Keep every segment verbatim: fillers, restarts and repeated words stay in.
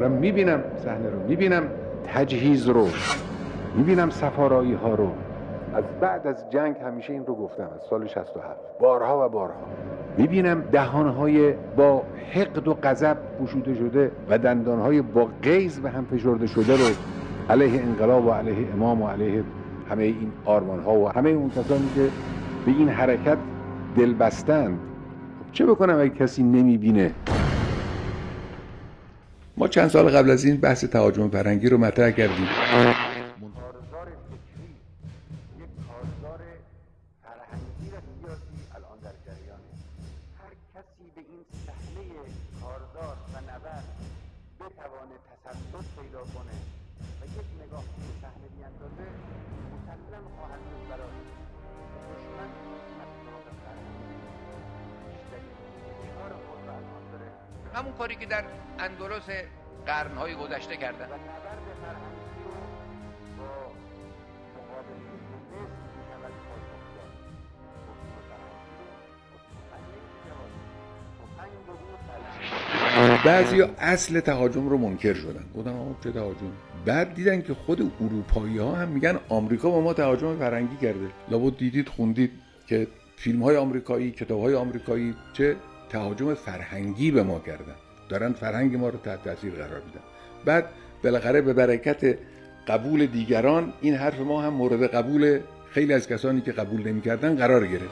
دارم میبینم صحنه رو، میبینم تجهیز رو، میبینم سفارایی ها رو. از بعد از جنگ همیشه این رو گفتم، از سال شصت و هفت بارها و بارها میبینم دهانهای با حقد و غضب گشوده شده و دندانهای با غیظ به هم فشرده شده رو علیه انقلاب و علیه امام و علیه همه این آرمانها و همه اون کسانی که به این حرکت دل بستند. چه بکنم اگه کسی نمیبینه؟ ما چند سال قبل از این بحث تهاجم فرهنگی رو مطرح کردیم. کارزار فکری، یک کارزار فرهنگی و سیاسی الان در جریانه. هر کسی به این صحنه کارزار و نبرد بتوانه تسلط پیدا کنه و یک نگاه به صحنه بیاندازه، مسلم خواهد بود برای دشمن از طرف فرهنگی بیشترین کار خود را الان داره. همون کاری که در اندلس قرن‌های گذشته کردن. و نبرد فرهنگی رو با مقابله نسل می‌شود پاسخ داد. گفتگو فرهنگی رو تفنگ نمی‌شود. تفنگ بدون فرهنگ. بعضیا اصل تهاجم رو منکر شدن، گفتن آقا چه تهاجم؟ بعد دیدن که خود اروپایی‌ها هم میگن آمریکا با ما تهاجم فرهنگی کرده. لابد دیدید خوندید که فیلم‌های آمریکایی، کتاب‌های آمریکایی چه تهاجم فرهنگی به ما کردن، دارن فرهنگ ما رو تحت تاثیر قرار میدن. بعد بالاخره به برکت قبول دیگران این حرف ما هم مورد قبول خیلی از کسانی که قبول نمی‌کردن قرار گرفت.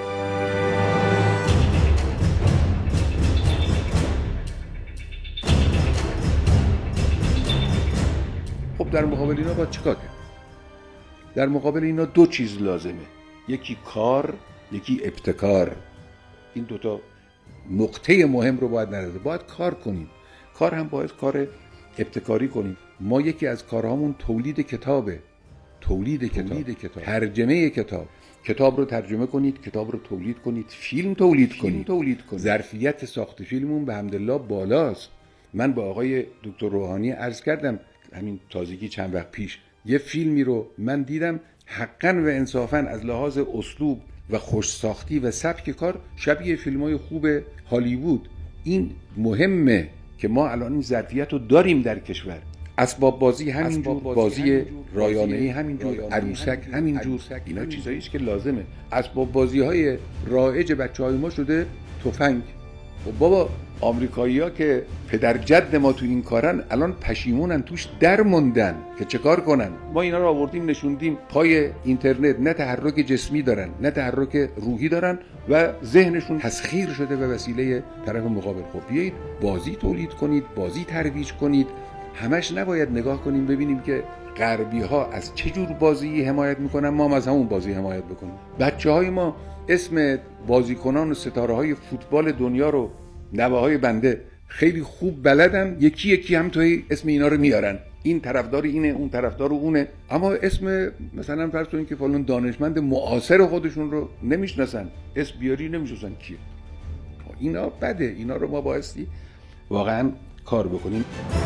خب در مقابل اینا باید چیکار کرد؟ در مقابل اینا دو چیز لازمه، یکی کار، یکی ابتکار. این دوتا نقطه مهم رو باید نرده، باید کار کنیم. کار هم باید کار ابتکاری کنیم. ما یکی از کارهامون تولید کتابه. تولید کتاب, تولید کتاب. ترجمه کتاب. کتاب رو ترجمه کنید، کتاب رو تولید کنید، فیلم تولید فیلم کنید. تولید کنید. ظرفیت ساخت فیلمون به حمدالله بالاست. من با آقای دکتر روحانی عرض کردم همین تازگی چند وقت پیش، یه فیلمی رو من دیدم حقاً و انصافاً از لحاظ اسلوب و خوش ساختی و سبک کار شبیه فیلم‌های خوب هالیوود. این مهمه که ما الان این ظرفیت رو داریم در کشور. اسباب بازی همینجور، بازی رایانه‌ای همینجور، عروسک همینجور، اینا چیزایی است که لازمه. اسباب بازی‌های رایج بچه‌های ما شده تفنگ. و بابا آمریکایی‌ها که پدر جد ما تو این کارن الان پشیمونن، توش در موندن که چه کار کنن. ما اینا رو آوردیم نشوندیم پای اینترنت، نه تحرک جسمی دارن نه تحرک روحی دارن و ذهنشون تسخیر شده به وسیله طرف مقابل. خب بیایید بازی تولید کنید، بازی ترویج کنید. همش نباید نگاه کنیم ببینیم که غربی ها از چه جور بازی حمایت میکنن، ما هم از همون بازی حمایت بکنیم. بچه‌های ما اسم بازیکنان و ستاره‌های فوتبال دنیا رو نوه‌های بنده خیلی خوب بلدن، یکی یکی هم توی اسم اینا رو میارن، این طرفدار اینه، اون طرفدار اونه، اما اسم مثلا فرض کنید که فلان دانشمند معاصر خودشون رو نمیشناسن، اسم بیاری نمیشناسن کیه. اینا بده، اینا رو ما بایستی واقعا کار بکنیم.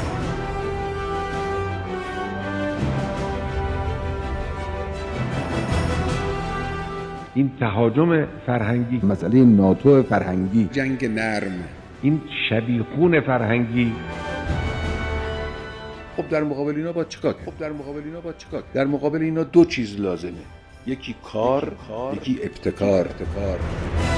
این تهاجم فرهنگی، مسئله ناتو فرهنگی، جنگ نرم، این شبیخون فرهنگی. خب در مقابل اینا باید چیکار کرد؟ خب در مقابل اینا باید چیکار کرد؟ در مقابل اینا دو چیز لازمه، یکی کار، یکی ابتکار. ابتکار.